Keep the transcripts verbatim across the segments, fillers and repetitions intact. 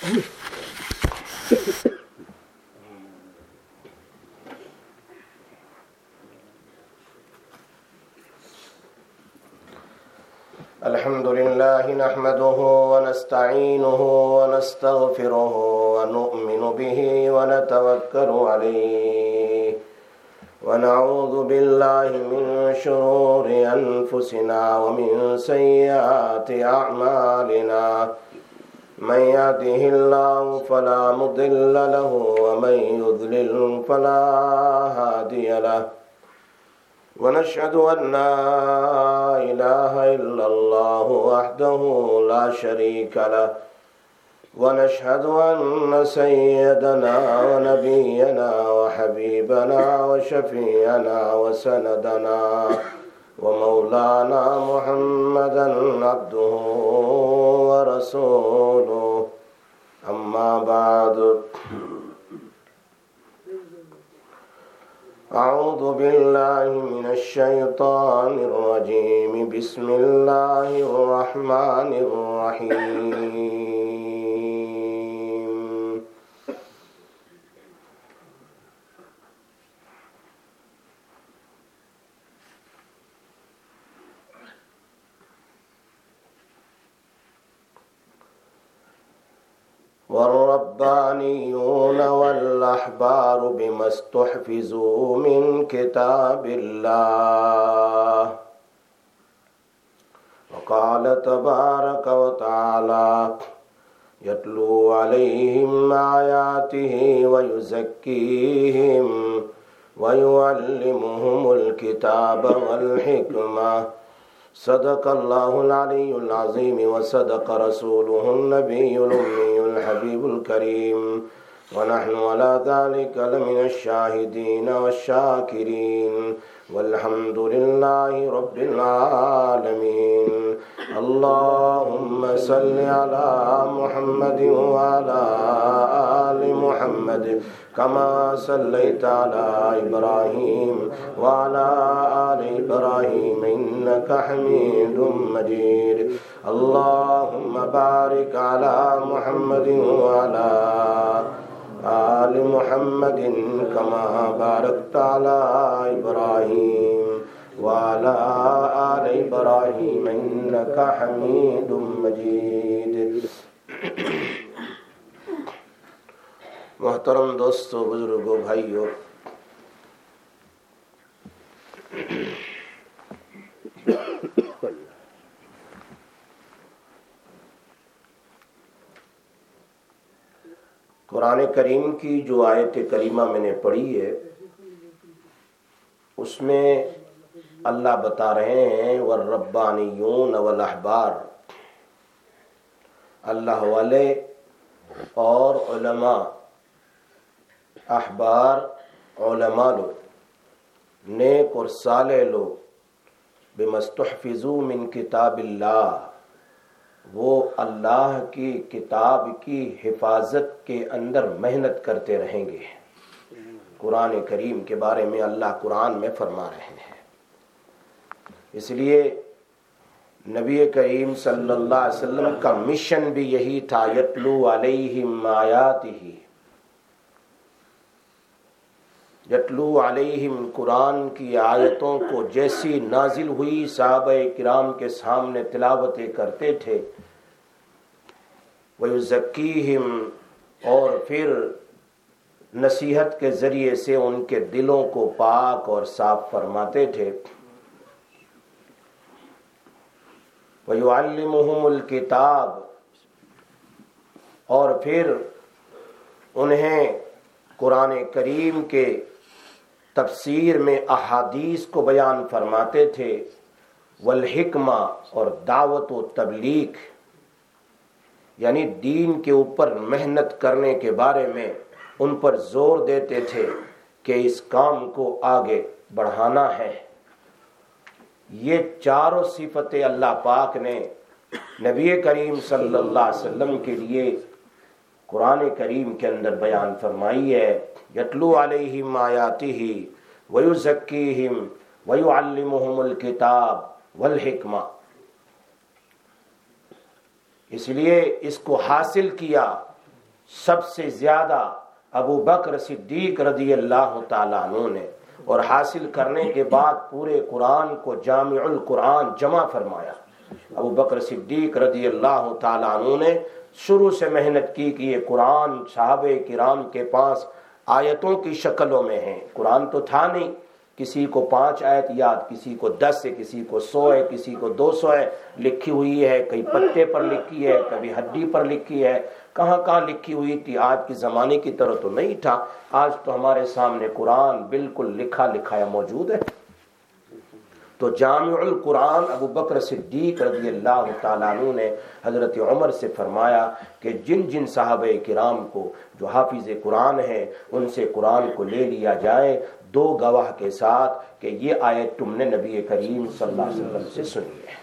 الحمد لله نحمده ونستعينه ونستغفره ونؤمن به ونتوكل عليه ونعوذ بالله من شرور أنفسنا ومن سيئات أعمالنا من يهده الله فلا مضل له ومن يضلل فلا هادي له ونشهد أن لا إله إلا الله وحده لا شريك له ونشهد أن سيدنا ونبينا وحبيبنا وشفيعنا وسندنا ومولانا محمدا عبده ورسوله أما بعد أعوذ بالله من الشيطان الرجيم بسم الله الرحمن الرحيم والربانيون والأحبار بما استحفظوا من كتاب الله وقال تبارك وتعالى يتلو عليهم آياته ويزكيهم ويعلمهم الكتاب والحكمة صدق الله العلي العظيم وصدق رسوله النبي الأمي الحبيب الكريم ونحن على ذلك لمن الشاهدين والشاكرين والحمد لله رب العالمين اللهم صل على محمد وعلى آل محمد كما صليت على إبراهيم وعلى آل إبراهيم إنك حميد مجيد اللهم بارك على محمد وعلى آل محمد كما باركت على إبراهيم وعلى آل إبراهيم إنك حميد مجيد محترم دوستو، بزرگوں، بھائیو، قرآن کریم کی جو آیت کریمہ میں نے پڑھی ہے اس میں اللہ بتا رہے ہیں والربانیون والاحبار، اللہ والے اور علماء، احبار علماء لوگ، نیک اور صالح لوگ، بمستحفظوا من کتاب اللہ، وہ اللہ کی کتاب کی حفاظت کے اندر محنت کرتے رہیں گے۔ قرآن کریم کے بارے میں اللہ قرآن میں فرما رہے ہیں۔ اس لیے نبی کریم صلی اللہ علیہ وسلم کا مشن بھی یہی تھا، یتلو علیہم آیاتہ، یتلو علیہم، قرآن کی آیتوں کو جیسی نازل ہوئی صحابہ کرام کے سامنے تلاوتیں کرتے تھے، وَيُزَكِّيهِمْ، اور پھر نصیحت کے ذریعے سے ان کے دلوں کو پاک اور صاف فرماتے تھے، وَيُعَلِّمُهُمُ الْكِتَابَ، اور پھر انہیں قرآن کریم کے تفسیر میں احادیث کو بیان فرماتے تھے، والحکمہ، اور دعوت و تبلیغ، یعنی دین کے اوپر محنت کرنے کے بارے میں ان پر زور دیتے تھے کہ اس کام کو آگے بڑھانا ہے۔ یہ چاروں صفتیں اللہ پاک نے نبی کریم صلی اللہ علیہ وسلم کے لیے قرآن کریم کے اندر بیان فرمائی ہے، یتلو علیہم آیاتہ ویزکیہم ویعلمہم الکتاب والحکمہ۔ اس لیے اس کو حاصل کیا سب سے زیادہ ابو بکر صدیق رضی اللہ تعالیٰ عنہ نے، اور حاصل کرنے کے بعد پورے قرآن کو جامع القرآن جمع فرمایا۔ ابو بکر صدیق رضی اللہ تعالیٰ عنہ نے شروع سے محنت کی کہ یہ قرآن صحابہ کرام کے پاس آیتوں کی شکلوں میں ہیں۔ قرآن تو تھا نہیں، کسی کو پانچ آیت یاد، کسی کو دس ہے، کسی کو سو ہے، کسی کو دو سو ہے، لکھی ہوئی ہے، کئی پتے پر لکھی ہے، کبھی ہڈی پر لکھی ہے، کہاں کہاں لکھی ہوئی تھی۔ آج کے زمانے کی طرح تو نہیں تھا، آج تو ہمارے سامنے قرآن بالکل لکھا لکھایا موجود ہے۔ تو جامع القرآن ابو بکر صدیق رضی اللہ تعالیٰ عنہ نے حضرت عمر سے فرمایا کہ جن جن صحابہ کرام کو جو حافظ قرآن ہیں ان سے قرآن کو لے لیا جائے، دو گواہ کے ساتھ کہ یہ آیت تم نے نبی کریم صلی اللہ علیہ وسلم سے سنی ہے۔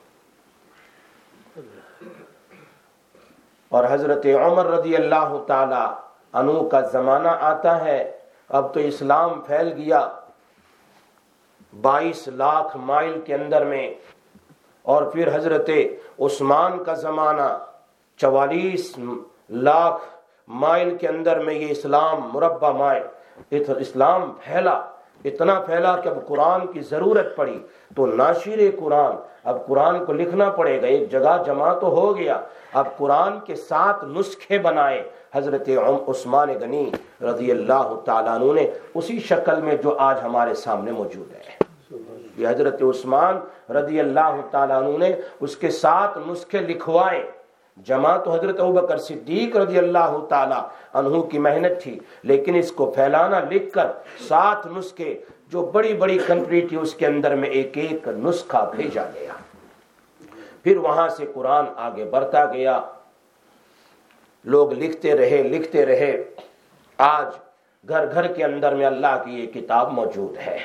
اور حضرت عمر رضی اللہ تعالی عنہ کا زمانہ آتا ہے، اب تو اسلام پھیل گیا بائیس لاکھ مائل کے اندر میں، اور پھر حضرت عثمان کا زمانہ چوالیس لاکھ مائل کے اندر میں، یہ اسلام مربع مائل اسلام پھیلا، اتنا پھیلا کہ اب قرآن کی ضرورت پڑی تو ناشر قرآن، اب قرآن کو لکھنا پڑے گا، ایک جگہ جمع تو ہو گیا، اب قرآن کے ساتھ نسخے بنائے حضرت عثمان غنی رضی اللہ تعالیٰ عنہ نے، اسی شکل میں جو آج ہمارے سامنے موجود ہے۔ یہ حضرت عثمان رضی اللہ تعالیٰ عنہ نے اس کے ساتھ نسخے لکھوائے، جمع تو حضرت ابوبکر صدیق رضی اللہ تعالیٰ عنہ کی محنت تھی، لیکن اس کو پھیلانا، لکھ کر ساتھ نسخے، جو بڑی بڑی کنٹری تھی اس کے اندر میں ایک ایک نسخہ بھیجا گیا۔ پھر وہاں سے قرآن آگے بڑھتا گیا، لوگ لکھتے رہے لکھتے رہے، آج گھر گھر کے اندر میں اللہ کی یہ کتاب موجود ہے۔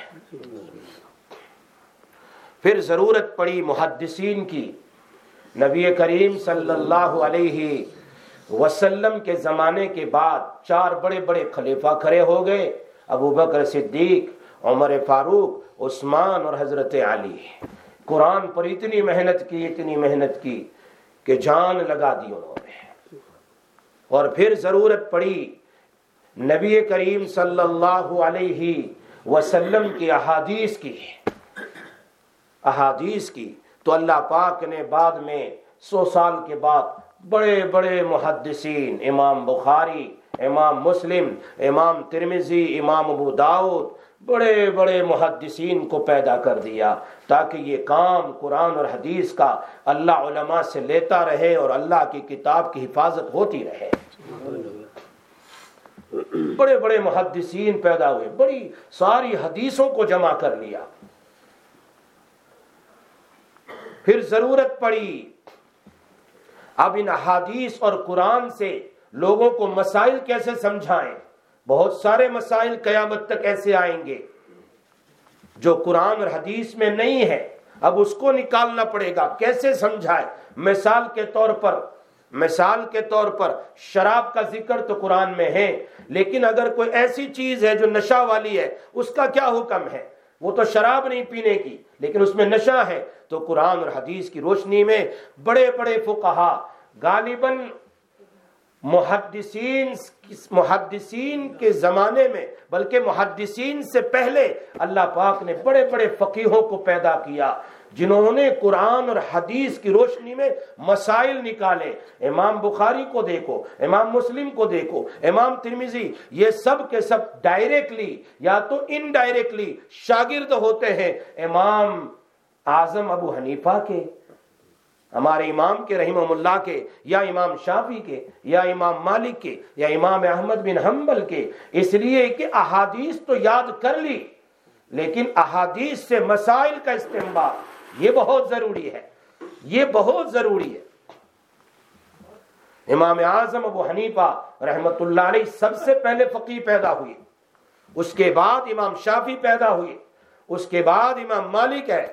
پھر ضرورت پڑی محدثین کی، نبی کریم صلی اللہ علیہ وسلم کے زمانے کے بعد چار بڑے بڑے خلیفہ کھڑے ہو گئے، ابو بکر صدیق، عمر فاروق، عثمان اور حضرت علی۔ قرآن پر اتنی محنت کی اتنی محنت کی کہ جان لگا دی انہوں نے۔ اور پھر ضرورت پڑی نبی کریم صلی اللہ علیہ وسلم کی احادیث کی احادیث کی تو اللہ پاک نے بعد میں سو سال کے بعد بڑے بڑے محدثین، امام بخاری، امام مسلم، امام ترمذی، امام ابو داؤد، بڑے بڑے محدثین کو پیدا کر دیا تاکہ یہ کام قرآن اور حدیث کا اللہ علماء سے لیتا رہے اور اللہ کی کتاب کی حفاظت ہوتی رہے۔ بڑے بڑے محدثین پیدا ہوئے، بڑی ساری حدیثوں کو جمع کر لیا۔ پھر ضرورت پڑی اب ان احادیث اور قرآن سے لوگوں کو مسائل کیسے سمجھائیں۔ بہت سارے مسائل قیامت تک ایسے آئیں گے جو قرآن اور حدیث میں نہیں ہے، اب اس کو نکالنا پڑے گا، کیسے سمجھائے۔ مثال کے طور پر مثال کے طور پر شراب کا ذکر تو قرآن میں ہے، لیکن اگر کوئی ایسی چیز ہے جو نشہ والی ہے، اس کا کیا حکم ہے؟ وہ تو شراب نہیں پینے کی لیکن اس میں نشہ ہے، تو قرآن اور حدیث کی روشنی میں بڑے بڑے فقہا، غالباً محدثین محدثین کے زمانے میں، بلکہ محدثین سے پہلے اللہ پاک نے بڑے بڑے فقیہوں کو پیدا کیا جنہوں نے قرآن اور حدیث کی روشنی میں مسائل نکالے۔ امام بخاری کو دیکھو، امام مسلم کو دیکھو، امام ترمذی، یہ سب کے سب ڈائریکٹلی یا تو انڈائریکٹلی شاگرد ہوتے ہیں امام اعظم ابو حنیفہ کے، ہمارے امام کے رحمہ اللہ کے، یا امام شافعی کے، یا امام مالک کے، یا امام احمد بن حنبل کے، اس لیے کہ احادیث تو یاد کر لی لیکن احادیث سے مسائل کا استنباط یہ بہت ضروری ہے، یہ بہت ضروری ہے۔ امام اعظم ابو حنیفہ رحمت اللہ علیہ سب سے پہلے فقیہ پیدا ہوئے، اس کے بعد امام شافعی پیدا ہوئے، اس کے بعد امام مالک ہے،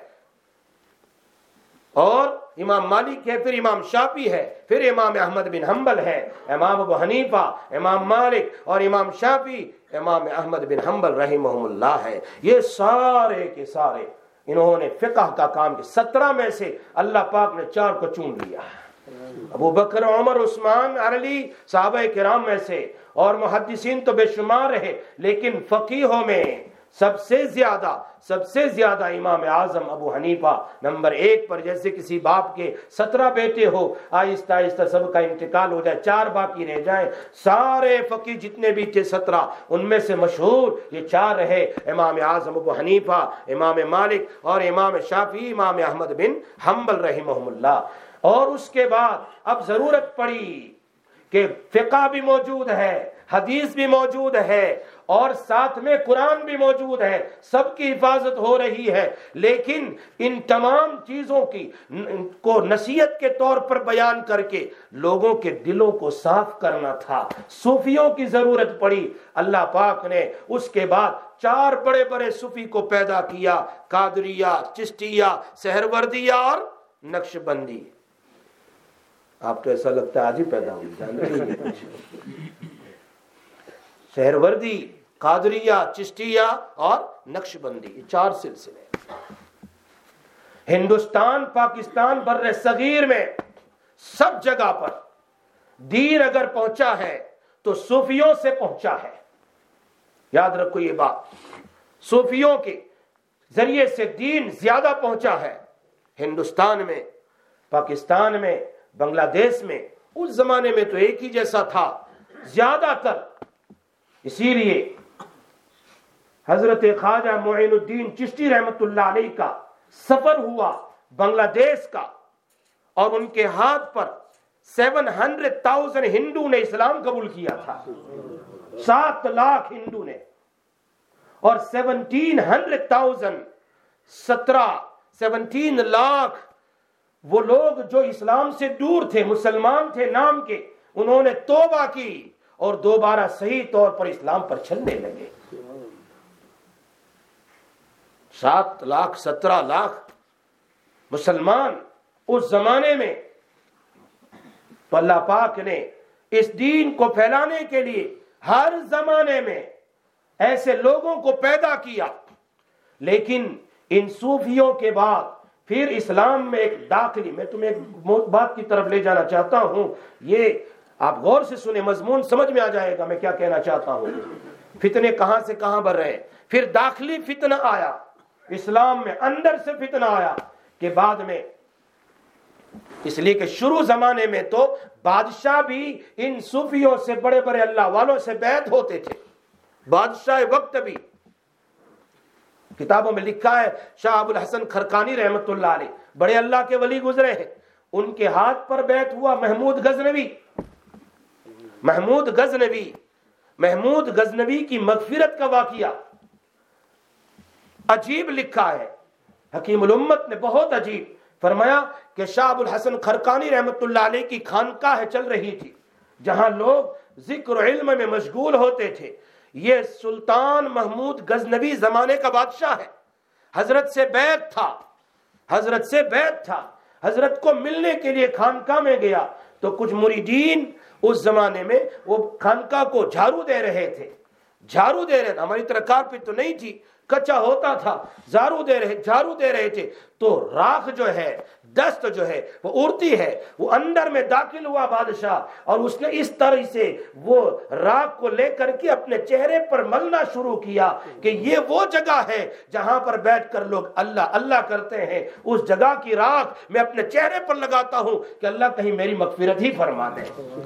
اور امام مالک ہے، پھر امام شافعی ہے، پھر امام احمد بن حنبل ہے، امام ابو حنیفہ، امام مالک اور امام شافعی امام احمد بن حنبل رحمہ اللہ ہے۔ یہ سارے کے سارے انہوں نے فقہ کا کام کیا، سترہ میں سے اللہ پاک نے چار کو چون لیا۔ ابو بکر، عمر، عثمان، علی صحابہ کرام میں سے، اور محدثین تو بے شمار رہے، لیکن فقیہوں میں سب سے زیادہ سب سے زیادہ امام اعظم ابو حنیفہ نمبر ایک پر۔ جیسے کسی باپ کے سترہ بیٹے ہو، آہستہ آہستہ سب کا انتقال ہو جائے، چار باقی رہ جائیں، سارے فقی جتنے بھی تھے سترہ، ان میں سے مشہور یہ چار رہے، امام اعظم ابو حنیفہ، امام مالک اور امام شافعی، امام احمد بن حنبل رحمہم اللہ۔ اور اس کے بعد اب ضرورت پڑی کہ فقہ بھی موجود ہے، حدیث بھی موجود ہے، اور ساتھ میں قرآن بھی موجود ہے، سب کی حفاظت ہو رہی ہے، لیکن ان تمام چیزوں کی کو نصیحت کے طور پر بیان کر کے لوگوں کے دلوں کو صاف کرنا تھا۔ صوفیوں کی ضرورت پڑی۔ اللہ پاک نے اس کے بعد چار بڑے بڑے صوفی کو پیدا کیا، قادریہ، چشتیہ، سہروردیہ اور نقش بندی۔ آپ تو ایسا لگتا ہے آج ہی پیدا ہوئی، جانتے ہیں؟ سہروردی، قادریہ، چشتیہ اور نقش بندی، یہ چار سلسلے ہندوستان، پاکستان، بر صغیر میں سب جگہ پر دین اگر پہنچا ہے تو صوفیوں سے پہنچا ہے۔ یاد رکھو یہ بات، صوفیوں کے ذریعے سے دین زیادہ پہنچا ہے ہندوستان میں، پاکستان میں، بنگلہ دیش میں۔ اس زمانے میں تو ایک ہی جیسا تھا زیادہ تر، اسی لیے حضرت خواجہ معین الدین چشتی رحمت اللہ علیہ کا سفر ہوا بنگلہ دیش کا، اور ان کے ہاتھ پر سیون ہنڈریڈ تھاؤزینڈ ہندو نے اسلام قبول کیا تھا، سات لاکھ ہندو نے، اور سیونٹین ہنڈریڈ تھاؤزینڈ سترہ سیونٹین لاکھ وہ لوگ جو اسلام سے دور تھے، مسلمان تھے نام کے، انہوں نے توبہ کی اور دوبارہ صحیح طور پر اسلام پر چلنے لگے۔ سات لاکھ سترہ لاکھ مسلمان اس زمانے میں، تو اللہ پاک نے اس دین کو پھیلانے کے لیے ہر زمانے میں ایسے لوگوں کو پیدا کیا۔ لیکن ان صوفیوں کے بعد پھر اسلام میں ایک داخلی، میں تمہیں ایک بات کی طرف لے جانا چاہتا ہوں، یہ آپ غور سے سنیں، مضمون سمجھ میں آ جائے گا میں کیا کہنا چاہتا ہوں۔ فتنے کہاں سے کہاں بڑھ رہے ہیں۔ پھر داخلی فتنہ آیا اسلام میں، اندر سے فتنہ آیا کہ بعد میں، اس لیے کہ شروع زمانے میں تو بادشاہ بھی ان صوفیوں سے، بڑے بڑے اللہ والوں سے بیعت ہوتے تھے، بادشاہ وقت بھی۔ کتابوں میں لکھا ہے، شاہ ابو الحسن خرقانی رحمت اللہ علیہ بڑے اللہ کے ولی گزرے ہیں، ان کے ہاتھ پر بیعت ہوا محمود غزنوی۔ محمود غزنوی محمود غزنوی کی مغفرت کا واقعہ عجیب لکھا ہے حکیم الامت نے، بہت عجیب فرمایا کہ شاہ ابو الحسن خرقانی رحمت اللہ علیہ کی خانقاہ چل رہی تھی، جہاں لوگ ذکر و علم میں مشغول ہوتے تھے۔ یہ سلطان محمود غزنوی زمانے کا بادشاہ ہے، حضرت سے بیعت تھا، حضرت سے بیعت تھا حضرت کو ملنے کے لیے خانقاہ میں گیا تو کچھ مریدین اس زمانے میں وہ خانقاہ کو جھاڑو دے رہے تھے، جھاڑو دے رہے تھے، ہماری طرح کارپیٹ تو نہیں تھی، کچا ہوتا تھا، جھاڑو دے رہے جھاڑو دے رہے تھے، تو راکھ جو ہے، دست جو ہے وہ اڑتی ہے، وہ اندر میں داخل ہوا بادشاہ، اور اس نے اس طرح سے وہ راکھ کو لے کر کے اپنے چہرے پر ملنا شروع کیا کہ یہ وہ جگہ ہے جہاں پر بیٹھ کر لوگ اللہ اللہ کرتے ہیں، اس جگہ کی راکھ میں اپنے چہرے پر لگاتا ہوں کہ اللہ کہیں میری مغفرت ہی فرما دے۔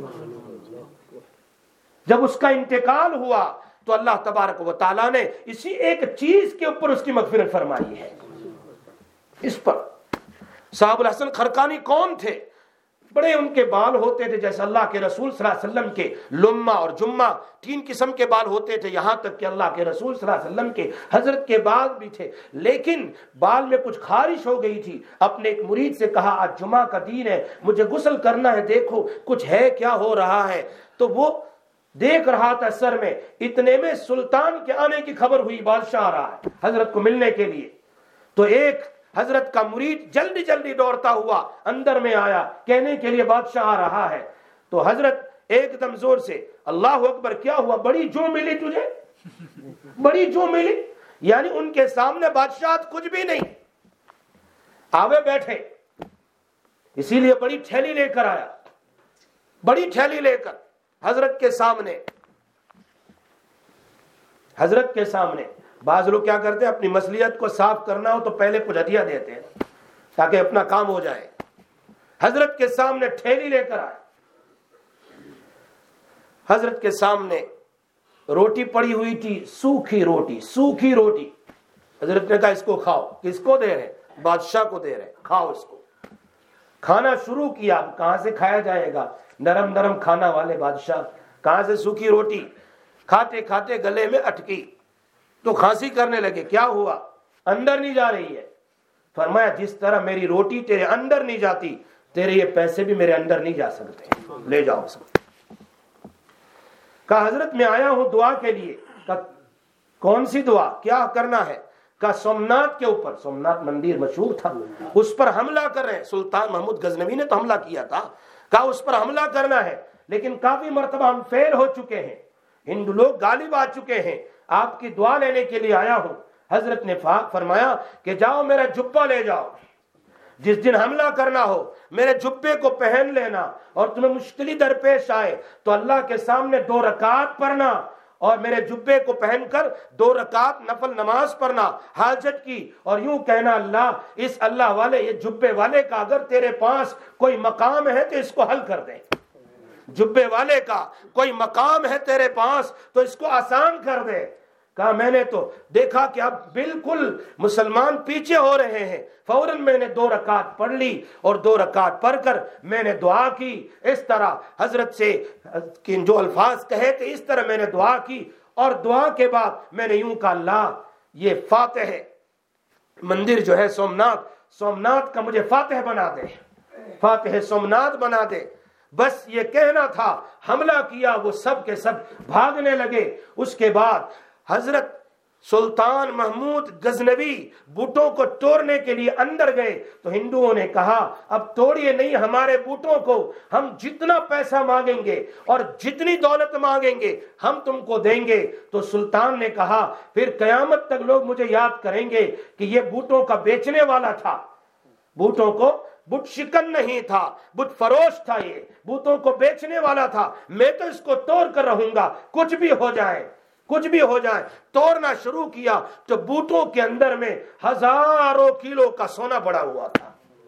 جب اس کا انتقال ہوا تو اللہ تبارک و تعالیٰ نے اسی ایک چیز کے اوپر اس کی مغفرت فرمائی ہے۔ اس پر صاحب الحسن خرقانی کون تھے؟ بڑے ان کے بال ہوتے تھے جیسے اللہ کے رسول صلی اللہ علیہ وسلم کے لمہ اور جمہ، تین قسم کے بال ہوتے تھے، یہاں تک کہ اللہ کے رسول صلی اللہ علیہ وسلم کے حضرت کے بال بھی تھے، لیکن بال میں کچھ خارش ہو گئی تھی۔ اپنے ایک مرید سے کہا آج جمعہ کا دن ہے، مجھے غسل کرنا ہے، دیکھو کچھ ہے کیا ہو رہا ہے۔ تو وہ دیکھ رہا تھا سر میں، اتنے میں سلطان کے آنے کی خبر ہوئی، بادشاہ آ رہا ہے حضرت کو ملنے کے لیے۔ تو ایک حضرت کا مرید جلدی جلدی دوڑتا ہوا اندر میں آیا کہنے کے لیے بادشاہ آ رہا ہے۔ تو حضرت ایک دم زور سے اللہ اکبر، کیا ہوا؟ بڑی جو ملی تجھے، بڑی جو ملی، یعنی ان کے سامنے بادشاہ کچھ بھی نہیں۔ آوے بیٹھے، اسی لیے بڑی تھیلی لے کر آیا, بڑی تھیلی لے کر حضرت کے سامنے. حضرت کے سامنے بعض لوگ کیا کرتے ہیں, اپنی مصلیحت کو صاف کرنا ہو تو پہلے کچھ ہدیہ دیتے ہیں تاکہ اپنا کام ہو جائے. حضرت کے سامنے تھیلی لے کر آئے. حضرت کے سامنے روٹی پڑی ہوئی تھی, سوکھی روٹی, سوکھی روٹی. حضرت نے کہا اس کو کھاؤ. کس کو دے رہے؟ بادشاہ کو دے رہے, کھاؤ اس کو. کھانا شروع کیا. کہاں سے کھایا جائے گا, نرم نرم کھانا والے بادشاہ, کہاں سے سوکھی روٹی. کھاتے کھاتے گلے میں اٹکی تو کھانسی کرنے لگے. کیا ہوا؟ اندر نہیں جا رہی ہے. فرمایا جس طرح میری روٹی تیرے اندر نہیں جاتی, تیرے یہ پیسے بھی میرے اندر نہیں جا سکتے, لے جاؤ اس کو. کہا حضرت میں آیا ہوں دعا کے لیے. کہا کون سی دعا, کیا کرنا ہے؟ کہا سومنات کے اوپر, سومنات مندر مشہور تھا, اس پر حملہ کر رہے ہیں. سلطان محمود غزنوی نے تو حملہ کیا تھا. کہا اس پر حملہ کرنا ہے, لیکن کافی مرتبہ ہم فیل ہو چکے ہیں, ہندو لوگ غالب آ چکے ہیں, آپ کی دعا لینے کے لیے آیا ہوں. حضرت نے فرمایا کہ جاؤ میرا جبہ لے جاؤ, جس دن حملہ کرنا ہو میرے جبے کو پہن لینا, اور تمہیں مشکلی درپیش آئے تو اللہ کے سامنے دو رکعت پڑھنا, اور میرے جبے کو پہن کر دو رکعت نفل نماز پڑھنا حاجت کی, اور یوں کہنا اللہ اس اللہ والے, یہ جبے والے کا اگر تیرے پاس کوئی مقام ہے تو اس کو حل کر دے. جبے والے کا کوئی مقام ہے تیرے پاس تو اس کو آسان کر دے. کہا میں نے تو دیکھا کہ اب بالکل مسلمان پیچھے ہو رہے ہیں. فوراً میں نے دو رکعت پڑھ لی, اور دو رکعت پڑھ کر میں نے دعا کی. اس طرح حضرت سے جو الفاظ کہے تھے اس طرح میں نے دعا کی, اور دعا کے بعد میں نے یوں کہا اللہ یہ فاتح مندر جو ہے سومنات, سومنات کا مجھے فاتح بنا دے, فاتح سومنات بنا دے. بس یہ کہنا تھا, حملہ کیا, وہ سب کے سب بھاگنے لگے. اس کے بعد حضرت سلطان محمود غزنوی بوٹوں کو توڑنے کے لیے اندر گئے تو ہندوؤں نے کہا اب توڑیے نہیں ہمارے بوٹوں کو, ہم جتنا پیسہ مانگیں گے اور جتنی دولت مانگیں گے ہم تم کو دیں گے. تو سلطان نے کہا پھر قیامت تک لوگ مجھے یاد کریں گے کہ یہ بوٹوں کا بیچنے والا تھا, بوٹوں کو بت شکن نہیں تھا, بت فروش تھا, یہ بوتوں کو بیچنے والا تھا. میں تو اس کو توڑ کر رہوں گا, کچھ بھی ہو جائے, کچھ بھی ہو جائے. توڑنا شروع کیا تو بوتوں کے اندر میں ہزاروں کلو کا سونا پڑا ہوا تھا.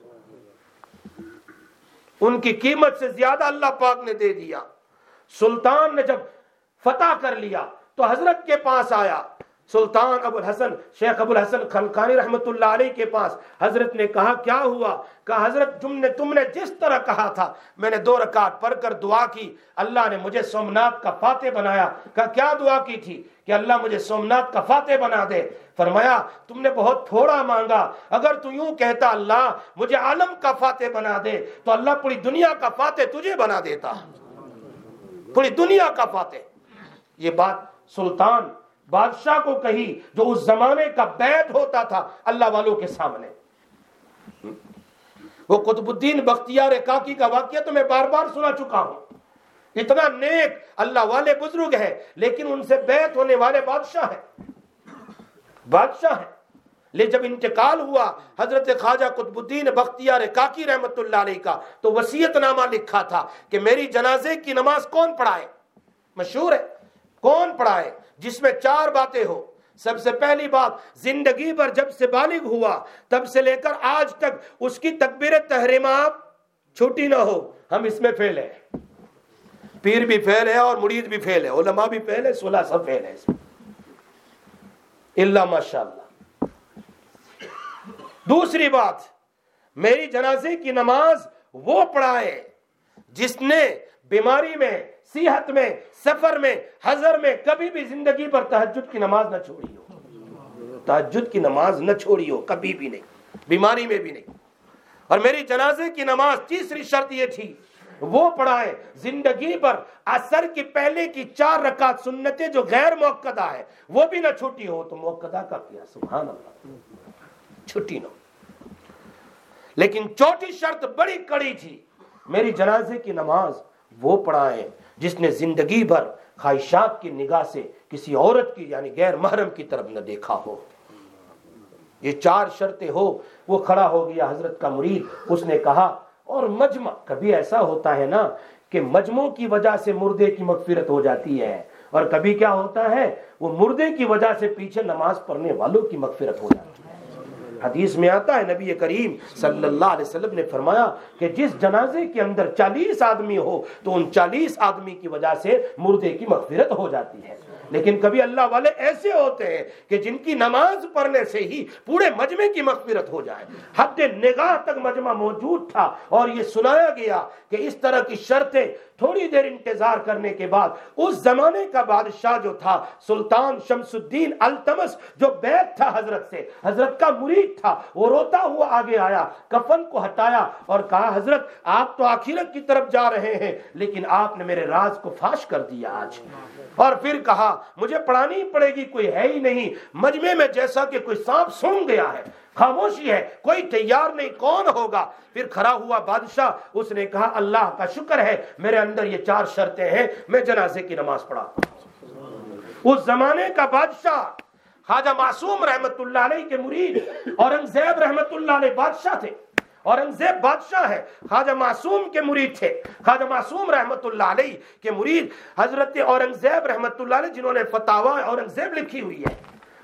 ان کی قیمت سے زیادہ اللہ پاک نے دے دیا. سلطان نے جب فتح کر لیا تو حضرت کے پاس آیا, سلطان ابو الحسن شیخ ابو الحسن خلقانی رحمت اللہ علیہ کے پاس. حضرت نے کہا کیا ہوا؟ کہا حضرت تم نے تم نے جس طرح کہا تھا میں نے دو رکعت پڑھ کر دعا کی, اللہ نے مجھے سومنات کا فاتح بنایا. کہا کیا دعا کی تھی؟ کہ اللہ مجھے سومنات کا فاتح بنا دے. فرمایا تم نے بہت تھوڑا مانگا, اگر تو یوں کہتا اللہ مجھے عالم کا فاتح بنا دے تو اللہ پوری دنیا کا فاتح تجھے بنا دیتا, پوری دنیا کا فاتح. یہ بات سلطان بادشاہ کو کہی جو اس زمانے کا بیعت ہوتا تھا اللہ والوں کے سامنے. وہ قطب الدین بختیار کاکی کا واقعہ تو میں بار بار سنا چکا ہوں. اتنا نیک اللہ والے بزرگ ہیں, لیکن ان سے بیعت ہونے والے بادشاہ ہیں, بادشاہ ہیں. لیکن جب انتقال ہوا حضرت خواجہ قطب الدین بختیار کاکی رحمت اللہ علیہ کا, تو وصیت نامہ لکھا تھا کہ میری جنازے کی نماز کون پڑھائے. مشہور ہے کون پڑھائے, جس میں چار باتیں ہو. سب سے پہلی بات, زندگی بھر جب سے بالغ ہوا تب سے لے کر آج تک اس کی تکبیر تحریمہ چھوٹی نہ ہو. ہم اس میں فیل ہیں, پیر بھی فیل ہے اور مرید بھی فیل ہے, علماء بھی فیل ہے, صلح سب فیل ہے اس میں اللہ ماشاءاللہ. دوسری بات, میری جنازے کی نماز وہ پڑھائے جس نے بیماری میں, صحت میں, سفر میں, حضر میں کبھی بھی زندگی پر تہجد کی نماز نہ چھوڑی ہو, تہجد کی نماز نہ چھوڑی ہو کبھی بھی نہیں, بیماری میں بھی نہیں. اور میری جنازے کی نماز تیسری شرط یہ تھی وہ پڑھائے زندگی پر عصر کی پہلے کی چار رکعت سنتیں جو غیر موقدہ ہے وہ بھی نہ چھوٹی ہو. تو موقدہ کا کیا, سبحان اللہ, چھٹی نہ ہو. لیکن چوتھی شرط بڑی کڑی تھی, میری جنازے کی نماز وہ پڑھائیں جس نے زندگی بھر خواہشات کی نگاہ سے کسی عورت کی یعنی غیر محرم کی طرف نہ دیکھا ہو. یہ چار شرطیں ہو. وہ کھڑا ہو گیا حضرت کا مرید, اس نے کہا اور مجمع، کبھی ایسا ہوتا ہے نا کہ مجمع کی وجہ سے مردے کی مغفرت ہو جاتی ہے، اور کبھی کیا ہوتا ہے وہ مردے کی وجہ سے پیچھے نماز پڑھنے والوں کی مغفرت ہو جاتی ہے۔ حدیث میں آتا ہے نبی کریم صلی اللہ علیہ وسلم نے فرمایا کہ جس جنازے کے اندر چالیس آدمی ہو تو ان چالیس آدمی کی وجہ سے مردے کی مغفرت ہو جاتی ہے۔ لیکن کبھی اللہ والے ایسے ہوتے ہیں کہ جن کی نماز پڑھنے سے ہی پورے مجمع کی مغفرت ہو جائے۔ حد نگاہ تک مجمع موجود تھا، اور یہ سنایا گیا کہ اس طرح کی شرطیں تھوڑی دیر انتظار کرنے کے بعد اس زمانے کا بادشاہ جو تھا سلطان شمس الدین التمس، جو بیعت تھا حضرت سے، حضرت کا مرید تھا، وہ روتا ہوا آگے آیا، کفن کو ہٹایا اور کہا حضرت آپ تو آخرت کی طرف جا رہے ہیں، لیکن آپ نے میرے راز کو فاش کر دیا آج۔ اور پھر کہا مجھے پڑھانی پڑے گی، کوئی ہے ہی نہیں مجمع میں، جیسا کہ کوئی سانپ سونگ گیا ہے، خاموشی ہے، کوئی تیار نہیں، کون ہوگا؟ پھر کھڑا ہوا بادشاہ، اس نے کہا اللہ کا شکر ہے میرے اندر یہ چار شرطیں ہیں، میں جنازے کی نماز پڑھاتا ہوں۔ اس زمانے کا بادشاہ خواجہ معصوم رحمت اللہ علیہ کے مرید اورنگزیب رحمت اللہ علیہ بادشاہ تھے۔ اورنگزیب بادشاہ ہے، خواجہ معصوم کے مرید تھے۔ خواجہ معصوم رحمت اللہ علیہ کے مرید حضرت اورنگزیب رحمت اللہ علیہ، جنہوں نے فتاوی اورنگزیب لکھی ہوئی ہے،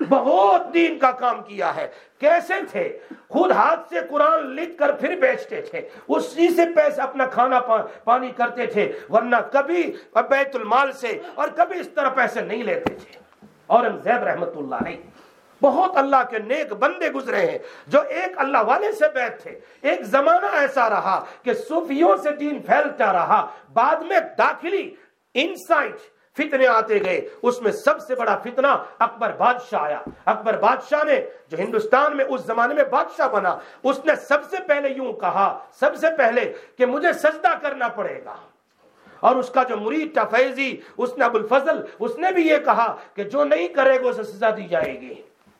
بہت دین کا کام کیا ہے۔ کیسے تھے؟ خود ہاتھ سے قرآن لکھ کر پھر بیچتے تھے، اسی سے پیسے اپنا کھانا پانی کرتے تھے، ورنہ کبھی بیت المال سے اور کبھی اس طرح پیسے نہیں لیتے تھے۔ اورنگزیب رحمت اللہ علیہ بہت اللہ کے نیک بندے گزرے ہیں جو ایک اللہ والے سے بیعت تھے۔ ایک زمانہ ایسا رہا کہ صوفیوں سے دین پھیلتا رہا، بعد میں داخلی انسائٹ فتنے آتے گئے، اس میں سب سے بڑا فتنہ اکبر بادشاہ آیا۔ اکبر بادشاہ نے جو ہندوستان میں اس زمانے میں بادشاہ بنا، اس نے سب سے پہلے یوں کہا، سب سے پہلے کہ مجھے سجدہ کرنا پڑے گا، اور اس کا جو مرید تھا فیضی، اس نے ابو الفضل، اس نے بھی یہ کہا کہ جو نہیں کرے گا اسے سزا دی جائے گی۔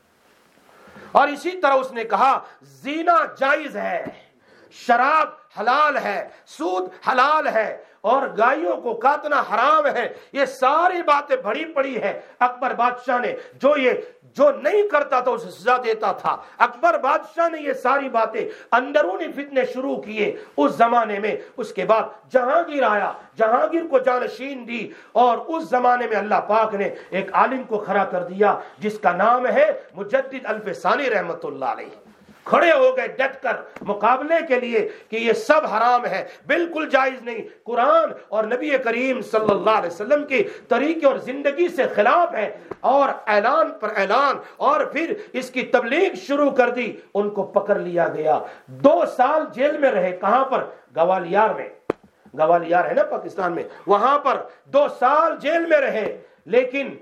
اور اسی طرح اس نے کہا زنا جائز ہے، شراب حلال ہے، سود حلال ہے، اور گائیوں کو کاٹنا حرام ہے۔ یہ ساری باتیں بڑی پڑی ہے اکبر بادشاہ نے، جو یہ جو نہیں کرتا تھا اسے سزا دیتا تھا۔ اکبر بادشاہ نے یہ ساری باتیں، اندرونی فتنے شروع کیے اس زمانے میں۔ اس کے بعد جہانگیر آیا، جہانگیر کو جانشین دی، اور اس زمانے میں اللہ پاک نے ایک عالم کو کھڑا کر دیا جس کا نام ہے مجدد الفسانی رحمت اللہ علیہ۔ کھڑے ہو گئے ڈٹ کر مقابلے کے لیے کہ یہ سب حرام ہے، بالکل جائز نہیں، قرآن اور نبی کریم صلی اللہ علیہ وسلم کے طریقے اور زندگی سے خلاف ہے، اور اعلان پر اعلان، اور پھر اس کی تبلیغ شروع کر دی۔ ان کو پکڑ لیا گیا، دو سال جیل میں رہے۔ کہاں پر؟ گوالیار میں، گوالیار ہے نا پاکستان میں، وہاں پر دو سال جیل میں رہے۔ لیکن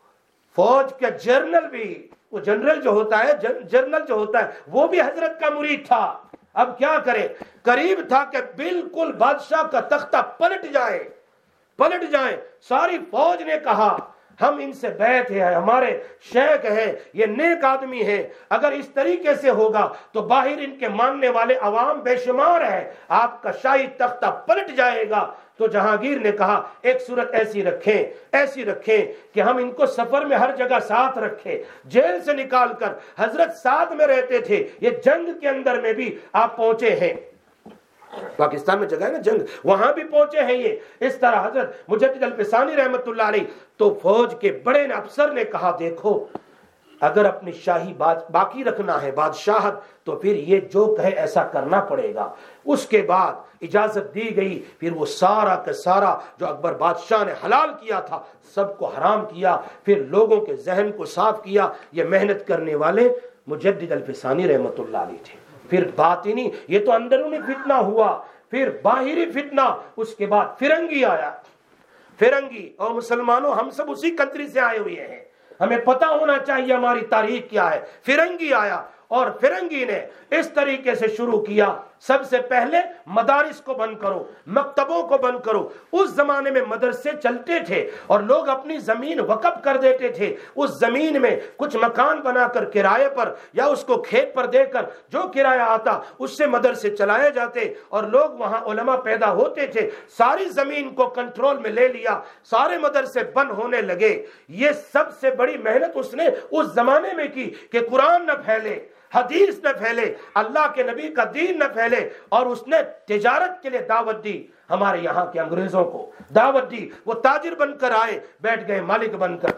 فوج کا جنرل بھی، وہ جنرل جو ہوتا ہے جنرل جو ہوتا ہے وہ بھی حضرت کا مرید تھا۔ اب کیا کرے؟ قریب تھا کہ بالکل بادشاہ کا تختہ پلٹ جائے، پلٹ جائے۔ ساری فوج نے کہا ہم ان سے بیعت ہے، ہمارے شیخ ہے، یہ نیک آدمی ہے، اگر اس طریقے سے ہوگا تو باہر ان کے ماننے والے عوام بے شمار ہے، آپ کا شاہی تختہ پلٹ جائے گا۔ تو جہانگیر نے کہا ایک صورت ایسی رکھیں ایسی رکھیں کہ ہم ان کو سفر میں ہر جگہ ساتھ رکھیں، جیل سے نکال کر حضرت ساتھ میں رہتے تھے، یہ جنگ کے اندر میں بھی آپ پہنچے ہیں، پاکستان میں جگہ ہے نا جنگ، وہاں بھی پہنچے ہیں یہ۔ اس طرح حضرت مجدد الفسانی رحمت اللہ علیہ، تو فوج کے بڑے افسر نے کہا دیکھو اگر اپنی شاہی باقی رکھنا ہے، بادشاہت، تو پھر یہ جو کہے ایسا کرنا پڑے گا۔ اس کے بعد اجازت دی گئی، پھر وہ سارا کا سارا جو اکبر بادشاہ نے حلال کیا تھا سب کو حرام کیا، پھر لوگوں کے ذہن کو صاف کیا۔ یہ محنت کرنے والے مجدد الفسانی رحمت اللہ علیہ تھے۔ پھر باطنی، یہ تو اندرونی فتنہ ہوا، پھر باہری فتنہ، اس کے بعد فرنگی آیا۔ فرنگی، اور مسلمانوں ہم سب اسی کنٹری سے آئے ہوئے ہیں، ہمیں پتہ ہونا چاہیے ہماری تاریخ کیا ہے۔ فرنگی آیا، اور فرنگی نے اس طریقے سے شروع کیا، سب سے پہلے مدارس کو بند کرو، مکتبوں کو بند کرو۔ اس زمانے میں مدرسے چلتے تھے اور لوگ اپنی زمین وقف کر دیتے تھے، اس زمین میں کچھ مکان بنا کر کرائے پر یا اس کو کھیت پر دے کر جو کرایہ آتا اس سے مدرسے چلائے جاتے، اور لوگ وہاں علماء پیدا ہوتے تھے۔ ساری زمین کو کنٹرول میں لے لیا، سارے مدرسے بند ہونے لگے۔ یہ سب سے بڑی محنت اس نے اس زمانے میں کی کہ قرآن نہ پھیلے، حدیث نہ پھیلے، اللہ کے نبی کا دین نہ پھیلے، اور اس نے تجارت کے لیے دعوت دی، ہمارے یہاں کے انگریزوں کو دعوت دی، وہ تاجر بن کر آئے، بیٹھ گئے مالک بن کر۔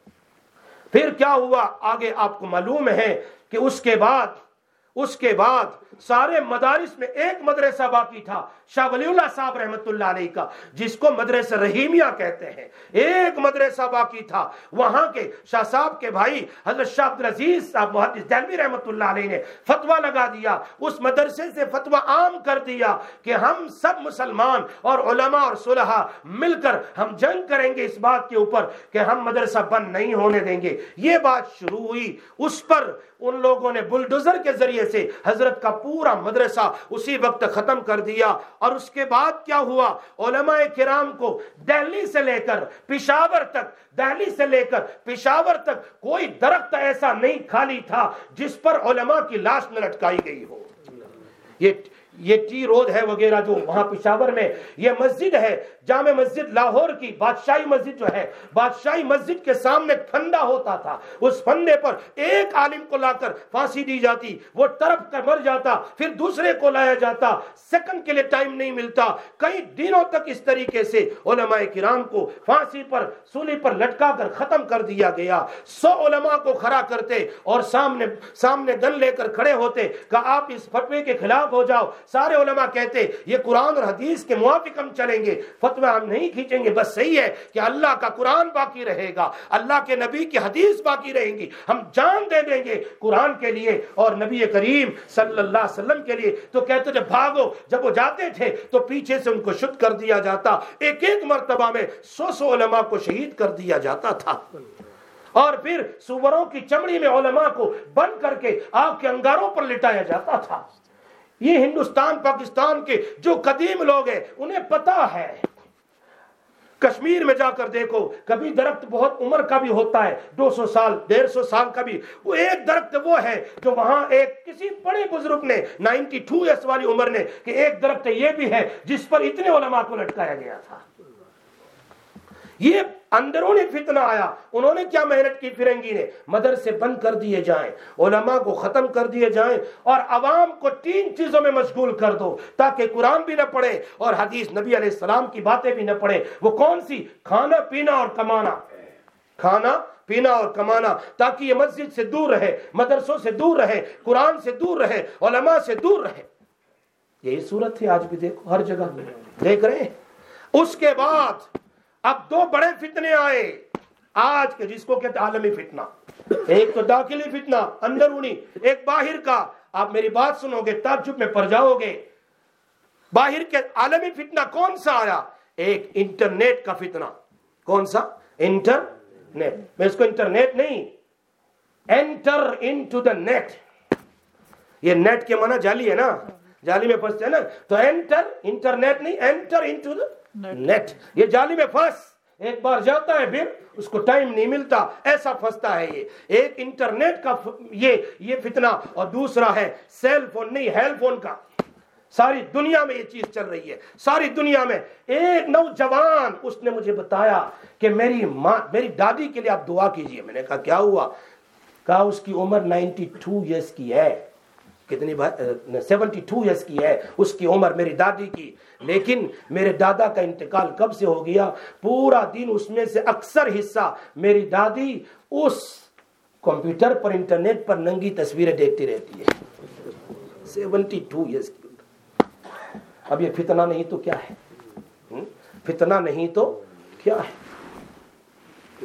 پھر کیا ہوا آگے آپ کو معلوم ہے کہ اس کے بعد اس کے بعد سارے مدارس میں ایک مدرسہ باقی تھا، شاہ ولی اللہ صاحب رحمت اللہ علیہ کا، جس کو مدرسہ رحیمیہ کہتے ہیں، ایک مدرسہ باقی تھا۔ وہاں کے شاہ صاحب کے بھائی حضرت شاہ عبدالعزیز صاحب محدث دہلوی رحمت اللہ علیہ نے فتویٰ لگا دیا، اس مدرسے سے فتویٰ عام کر دیا کہ ہم سب مسلمان اور علماء اور صلحاء مل کر ہم جنگ کریں گے اس بات کے اوپر کہ ہم مدرسہ بند نہیں ہونے دیں گے۔ یہ بات شروع ہوئی، اس پر ان لوگوں نے بلڈوزر کے ذریعے سے حضرت کا پورا مدرسہ اسی وقت ختم کر دیا۔ اور اس کے بعد کیا ہوا، علماء کرام کو دہلی سے لے کر پشاور تک دہلی سے لے کر پشاور تک کوئی درخت ایسا نہیں خالی تھا جس پر علماء کی لاش نہ لٹکائی گئی ہو۔ یہ یہ ٹی روڈ ہے وغیرہ جو وہاں پشاور میں، یہ مسجد ہے جامع مسجد لاہور کی، بادشاہی مسجد جو ہے، بادشاہی مسجد کے سامنے پھندا ہوتا تھا، اس پھندے پر ایک عالم کو لا کر پھانسی دی جاتی، وہ تڑپ کر مر جاتا، پھر دوسرے کو لایا جاتا، سیکنڈ کے لیے ٹائم نہیں ملتا، کئی دنوں تک اس طریقے سے علماء کرام کو پھانسی پر سولی پر لٹکا کر ختم کر دیا گیا۔ سو علماء کو کھڑا کرتے اور سامنے سامنے گن لے کر کھڑے ہوتے کہ آپ اس فتوے کے خلاف ہو جاؤ، سارے علماء کہتے یہ قرآن اور حدیث کے موافق ہم چلیں گے، فتوی ہم نہیں کھینچیں گے، بس صحیح ہے کہ اللہ کا قرآن باقی رہے گا، اللہ کے نبی کی حدیث باقی رہیں گی، ہم جان دے دیں گے قرآن کے لیے اور نبی کریم صلی اللہ علیہ وسلم کے لیے۔ تو کہتے تھے بھاگو، جب وہ جاتے تھے تو پیچھے سے ان کو شد کر دیا جاتا، ایک ایک مرتبہ میں سو سو علماء کو شہید کر دیا جاتا تھا، اور پھر سوروں کی چمڑی میں علماء کو بند کر کے آگ کے انگاروں پر لٹایا جاتا تھا۔ یہ ہندوستان پاکستان کے جو قدیم لوگ ہیں انہیں پتا ہے۔ کشمیر میں جا کر دیکھو، کبھی درخت بہت عمر کا بھی ہوتا ہے، دو سو سال ڈیڑھ سو سال کا بھی، وہ ایک درخت وہ ہے جو وہاں ایک کسی بڑے بزرگ نے نائنٹی ٹو ایئرس والی عمر نے کہ ایک درخت یہ بھی ہے جس پر اتنے علماء کو لٹکایا گیا تھا۔ یہ اندرونی فتنہ آیا، انہوں نے کیا محنت کی فرنگی نے، مدرسے بند کر دیے جائیں، علماء کو ختم کر دیے جائیں، اور عوام کو تین چیزوں میں مشغول کر دو تاکہ قرآن بھی نہ پڑھے اور حدیث نبی علیہ السلام کی باتیں بھی نہ پڑھے۔ وہ کون سی؟ کھانا پینا اور کمانا، کھانا پینا اور کمانا، تاکہ یہ مسجد سے دور رہے، مدرسوں سے دور رہے، قرآن سے دور رہے، علماء سے دور رہے۔ یہی صورت ہے آج بھی، دیکھو ہر جگہ دیکھ رہے ہیں۔ اس کے بعد اب دو بڑے فتنے آئے آج کے، جس کو کہتے ہیں عالمی فتنہ، ایک تو داخلی فتنہ اندرونی، ایک باہر کا۔ آپ میری بات سنو گے تعجب میں پڑ جاؤ گے۔ باہر کے عالمی فتنہ کون سا آیا؟ ایک انٹرنیٹ کا فتنہ۔ کون سا؟ انٹرنیٹ۔ میں اس کو انٹرنیٹ نہیں، انٹر انٹو دا نیٹ، یہ نیٹ کے معنی جعلی ہے نا، جعلی میں پھنستے ہیں نا، تو انٹر انٹرنیٹ نہیں، انٹر انٹو دا نیٹ، یہ جعلی میں پھنس ایک بار جاتا ہے پھر اس کو ٹائم نہیں ملتا، ایسا پھنستا ہے۔ یہ ایک انٹرنیٹ کا یہ یہ فتنہ، اور دوسرا ہے سیل فون نہیں ہیل فون کا۔ ساری دنیا میں یہ چیز چل رہی ہے، ساری دنیا میں۔ ایک نوجوان اس نے مجھے بتایا کہ میری ماں میری دادی کے لیے آپ دعا کیجئے۔ میں نے کہا کیا ہوا؟ کہا اس کی عمر نائنٹی ٹو ایئرس کی ہے۔ کتنی سیونٹی ٹو ایئرس کی ہے اس کی عمر میری دادی کی، لیکن میرے دادا کا انتقال کب سے ہو گیا؟ پورا دن اس میں سے اکثر حصہ میری دادی اس کمپیوٹر پر انٹرنیٹ پر ننگی تصویریں دیکھتی رہتی ہے۔ سیونٹی ٹو ایئرس کی۔ اب یہ فتنہ نہیں تو کیا ہے؟ فتنہ نہیں تو کیا ہے؟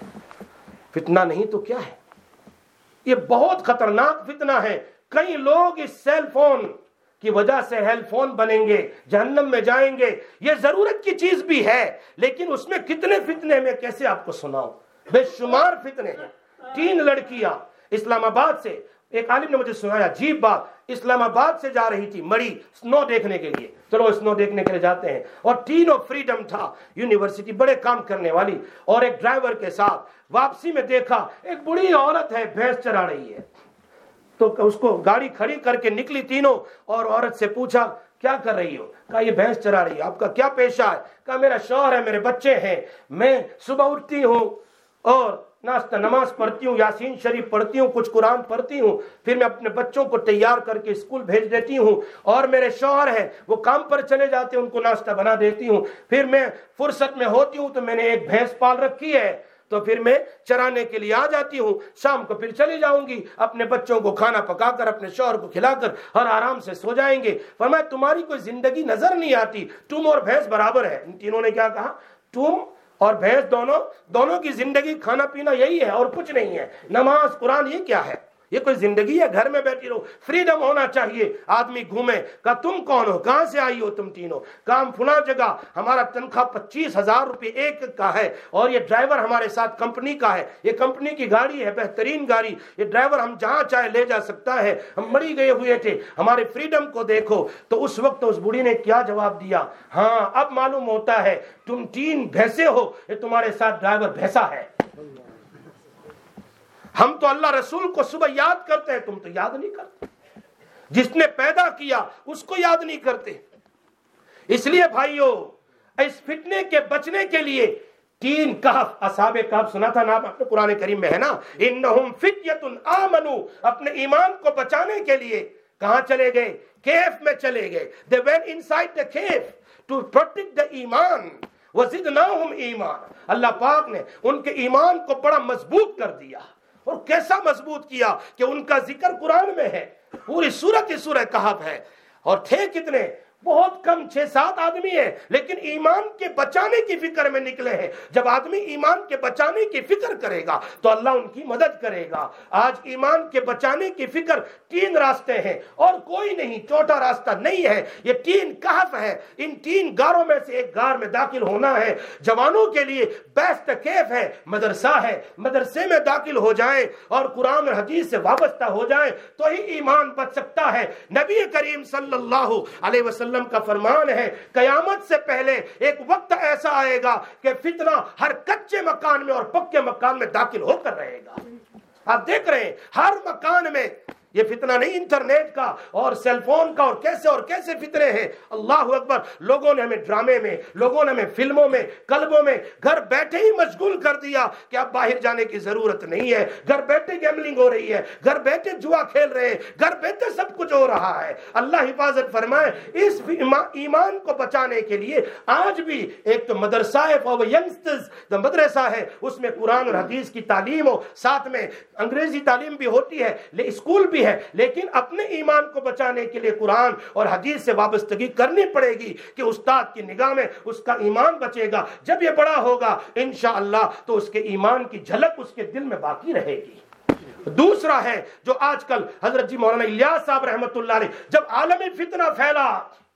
فتنہ نہیں تو کیا ہے؟ یہ بہت خطرناک فتنہ ہے۔ کئی لوگ اس سیل فون کی وجہ سے ہیل فون بنیں گے، جہنم میں جائیں گے۔ یہ ضرورت کی چیز بھی ہے، لیکن اس میں کتنے فتنے میں کیسے آپ کو سناؤں؟ بے شمار فتنے ہیں۔ تین لڑکیاں اسلام آباد سے، ایک عالم نے مجھے سنایا عجیب بات، اسلام آباد سے جا رہی تھی مڑی سنو دیکھنے کے لیے، چلو سنو دیکھنے کے لیے جاتے ہیں، اور تینوں فریڈم تھا یونیورسٹی، بڑے کام کرنے والی، اور ایک ڈرائیور کے ساتھ۔ واپسی میں دیکھا ایک بڑی عورت ہے بھینس چرا رہی ہے، تو اس کو گاڑی کھڑی کر کے نکلی تینوں، اور عورت سے پوچھا کیا کر رہی ہو؟ کہا یہ بھینس چرا رہی ہے۔ آپ کا کیا پیشہ ہے؟ کہا میرا شوہر ہے، میرے بچے ہیں، میں صبح اٹھتی ہوں اور नाश्ता नमाज पढ़ती हूँ, यासीन शरीफ पढ़ती हूँ, कुछ कुरान पढ़ती हूँ, फिर मैं अपने बच्चों को तैयार करके स्कूल भेज देती हूँ, और मेरे शौहर हैं वो काम पर चले जाते हैं, उनको नाश्ता बना देती हूँ। फिर मैं फुर्सत में होती हूँ तो मैंने एक भैंस पाल रखी है, तो फिर मैं चराने के लिए आ जाती हूँ, शाम को फिर चली जाऊंगी, अपने बच्चों को खाना पकाकर अपने शौहर को खिलाकर और आराम से सो जाएंगे। फरमाया तुम्हारी कोई जिंदगी नजर नहीं आती, तुम और भैंस बराबर है। इन तीनों ने क्या कहा? तुम और भैंस दोनों दोनों की जिंदगी खाना पीना यही है और कुछ नहीं है। नमाज कुरान ये क्या है? ये कोई जिंदगी है? घर में बैठी रहो, फ्रीडम होना चाहिए। आदमी घूमे, कहा तुम कौन हो, कहां से आई हो तुम तीनों? काम फुला जगह, हमारा तनख्वाह पच्चीस हजार रुपये एक का है, और ये ड्राइवर हमारे साथ कंपनी का है, ये कंपनी की गाड़ी है, बेहतरीन गाड़ी, ये ड्राइवर हम जहां चाहे ले जा सकता है, हम मरी गए हुए थे, हमारे फ्रीडम को देखो। तो उस वक्त उस बूढ़ी ने क्या जवाब दिया? हाँ अब मालूम होता है तुम तीन भैंसे हो, ये तुम्हारे साथ ड्राइवर भैंसा है। हम तो अल्लाह रसूल को सुबह याद करते हैं, तुम तो याद नहीं करते। जिसने पैदा किया उसको याद नहीं करते। इसलिए भाइयों, इस फितने के बचने के लिए तीन कहफ, असहाबे कहफ सुना था नाम अपने कुरान करीम में है ना, इन्नहुम फित्यतुन आमनु, अपने ईमान को बचाने के लिए कहां चले गए? केफ में चले गए। दे वेंट इनसाइड द केफ टू प्रोटेक्ट द ईमान वज़िदनाहुम ईमान। अल्लाह पाक ने उनके ईमान को बड़ा मजबूत कर दिया। और कैसा मजबूत किया कि उनका जिक्र कुरान में है, पूरी सूरत ही सूरह कहफ है। और थे कितने? बहुत कम, छह सात आदमी है, लेकिन ईमान के बचाने की फिक्र में निकले हैं। जब आदमी ईमान के बचाने की फिक्र करेगा तो अल्लाह उनकी मदद करेगा। आज ईमान के बचाने की फिक्र, तीन रास्ते हैं और कोई नहीं, चौथा रास्ता नहीं है। ये तीन कहफ है, इन तीन गारों में से एक गार में दाखिल होना है। जवानों के लिए बेस्ट केफ है, मदरसा है, मदरसे में दाखिल हो जाए और कुरान और हदीस से वाबस्ता हो जाए तो ही ईमान बच सकता है। नबी करीम सल्लल्लाहु अलैहि वसल्लम का फरमान है, कयामत से पहले एक वक्त ऐसा आएगा कि फितना हर कच्चे मकान में और पक्के मकान में दाखिल होकर रहेगा। आप देख रहे हैं हर मकान में ये फितना नहीं, इंटरनेट का और सेलफोन का, और कैसे और कैसे फितने हैं। अल्लाह अकबर। लोगों ने हमें ड्रामे में, लोगों ने हमें फिल्मों में, क्लबों में घर बैठे ही मशगूल कर दिया कि अब बाहर जाने की जरूरत नहीं है। घर बैठे गैम्बलिंग हो रही है, घर बैठे जुआ खेल रहे हैं, घर बैठे सब कुछ हो रहा है। अल्लाह हिफाजत फरमाए। इस ईमान को बचाने के लिए आज भी एक तो मदरसा है, यंगस्टर्स द मदरसा है, उसमें कुरान और हदीस की तालीम हो, साथ में अंग्रेजी तालीम भी होती है, स्कूल भी है, लेकिन अपने ईमान को बचाने के लिए कुरान और हदीस से वाबस्तगी करनी पड़ेगी कि उस्ताद की निगाह में उसका ईमान बचेगा। जब ये बड़ा होगा इंशाअल्लाह तो उसके ईमान की झलक उसके दिल में बाकी रहेगी। दूसरा है जो आजकल हजरत जी मौलाना इलियास साहब रहमतुल्लाह अलैह, जब आलमी फितना फैला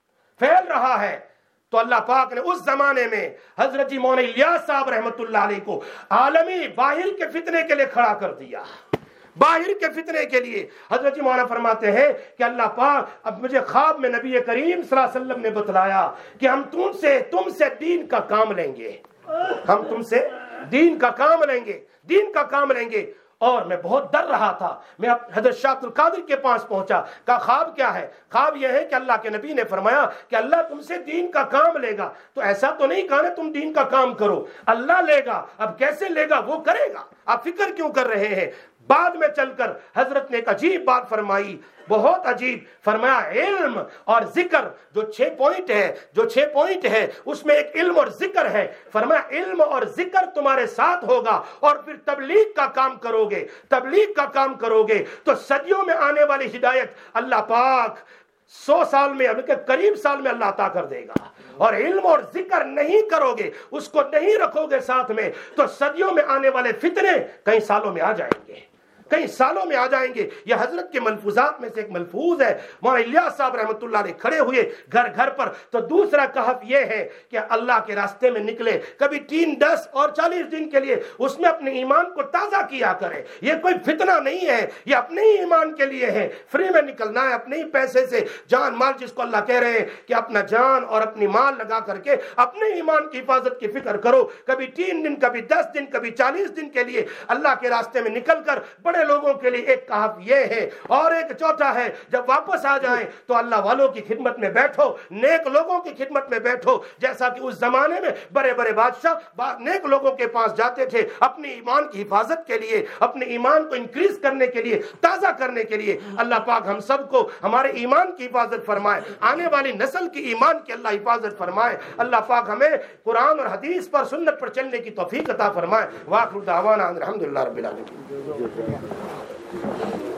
फैल रहा है तो अल्लाह पाक ने उस जमाने में हजरत जी मौलाना इलियास साहब रहमतुल्लाह अलैह को आलमी बाहिर के फितने के लिए खड़ा कर दिया। बाहिर के फितने के लिए हजरत जी मौलाना फरमाते हैं कि अल्लाह पाक, अब मुझे ख्वाब में नबी करीम सल्लल्लाहु अलैहि वसल्लम ने बतलाया कि हम तुमसे तुमसे दीन का काम लेंगे, हम तुमसे दीन का काम लेंगे, दीन का काम लेंगे। और मैं बहुत डर रहा था। मैं हजरत शाह अब्दुल कादिर के पास पहुंचा, कहा ख्वाब क्या है? ख्वाब यह है कि अल्लाह के नबी ने फरमाया कि अल्लाह तुमसे दीन का काम लेगा। तो ऐसा तो नहीं कहा ना तुम दीन का काम करो, अल्लाह लेगा। अब कैसे लेगा वो करेगा, आप फिक्र क्यों कर रहे हैं? बाद में चलकर हजरत ने एक अजीब बात फरमाई, बहुत अजीब। फरमाया इल्म और जिक्र, जो छह पॉइंट है, जो छह पॉइंट है उसमें एक इल्म और जिक्र है। फरमाया इल्म और जिक्र तुम्हारे साथ होगा और फिर तबलीग का काम करोगे, तबलीग का काम करोगे तो सदियों में आने वाली हिदायत अल्लाह पाक सौ साल में, करीब साल में अल्लाह अता कर देगा। और इल्म और जिक्र नहीं करोगे, उसको नहीं रखोगे साथ में, तो सदियों में आने वाले फितने कई सालों में आ जाएंगे, कई सालों में आ जाएंगे। यह हजरत के मलफूजात में से एक मलफूज है। मौलाना इलियास साहब रहमतुल्लाह अलैह खड़े हुए घर घर पर। तो दूसरा कहफ यह है कि अल्लाह के रास्ते में निकले, कभी तीन दस और चालीस दिन के लिए उसमें अपने ईमान को ताजा किया करे। यह कोई फितना नहीं है, यह अपने ही ईमान के लिए है। फ्री में निकलना है, अपने ही पैसे से जान माल, जिसको अल्लाह कह रहे हैं कि अपना जान और अपनी माल लगा करके अपने ईमान की हिफाजत की फिक्र करो। कभी तीन दिन, कभी दस दिन, कभी चालीस दिन के लिए अल्लाह के रास्ते में निकल कर بڑے لوگوں کے لیے ایک کہف یہ ہے، اور ایک چوتھا ہے جب واپس آ جائیں تو اللہ والوں کی خدمت میں بیٹھو، نیک لوگوں کی خدمت میں بیٹھو، جیسا کہ اس زمانے میں بڑے بڑے بادشاہ نیک لوگوں کے پاس جاتے تھے اپنی ایمان کی حفاظت کے لیے، اپنے ایمان کو انکریز کرنے کے لیے، تازہ کرنے کے لیے۔ اللہ پاک ہم سب کو ہمارے ایمان کی حفاظت فرمائے، آنے والی نسل کی ایمان کی اللہ حفاظت فرمائے۔ اللہ پاک ہمیں قرآن اور حدیث پر، سنت پر چلنے کی توفیق عطا فرمائے۔ وآخر دعوانا الحمدللہ رب العالمین۔